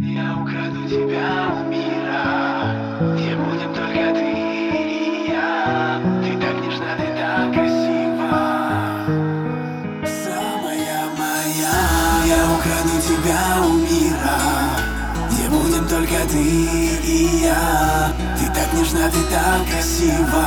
Я украду тебя у мира, где будем только ты и я. Ты так нежна, ты так красива, самая моя. Я украду тебя у мира, где будем только ты и я. Ты так нежна, ты так красива,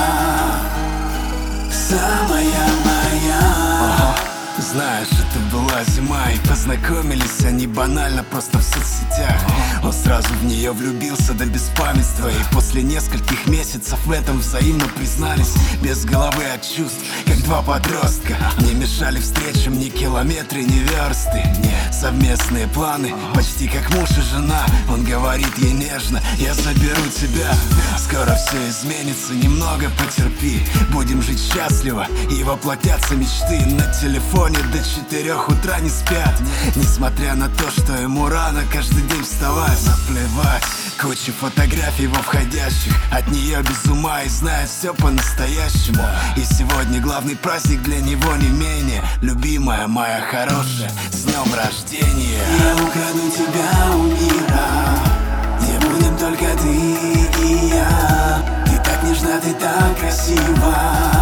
самая моя. Знаешь, это была зима, и познакомились они банально просто в соцсетях. Он сразу в нее влюбился до беспамятства, и после нескольких месяцев в этом взаимно признались. Без головы от чувств, как два подростка. Не мешали встречам ни километры, ни версты. Совместные планы, почти как муж и жена. Он говорит ей нежно: я заберу тебя. Скоро все изменится, немного потерпи. Будем жить счастливо, и воплотятся мечты. На телефоне до 4 утра не спят, несмотря на то, что ему рано каждый день вставать. Наплевать, куча фотографий во входящих. От нее без ума и знает все по-настоящему. И сегодня главный праздник для него не менее. Любимая моя хорошая, с днем рождения. Я украду тебя у мира, где будем только ты и я. Ты так нежна, ты так красива,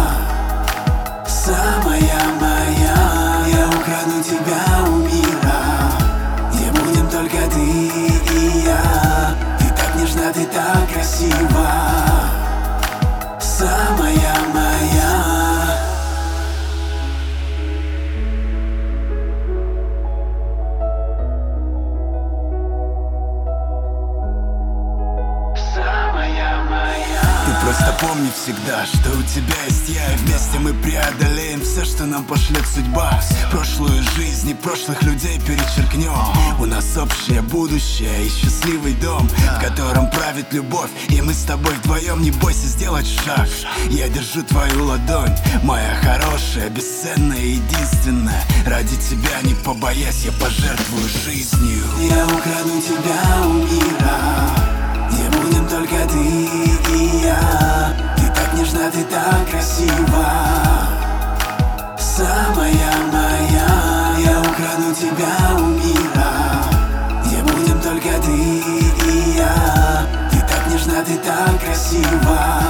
самая моя. Я украду тебя у мира, где будем только ты и я. Ты так нежна, ты так красива, самая моя. Просто помни всегда, что у тебя есть я, и вместе мы преодолеем все, что нам пошлет судьба. Прошлую жизнь и прошлых людей перечеркнем. У нас общее будущее и счастливый дом, в котором правит любовь, и мы с тобой вдвоем. Не бойся сделать шаг, я держу твою ладонь, моя хорошая, бесценная и единственная. Ради тебя, не побоясь, я пожертвую жизнью. Я украду тебя у мира, где будем только ты и я. Ты так нежна, ты так красива, самая моя. Я украду тебя у мира, где будем только ты и я. Ты так нежна, ты так красива,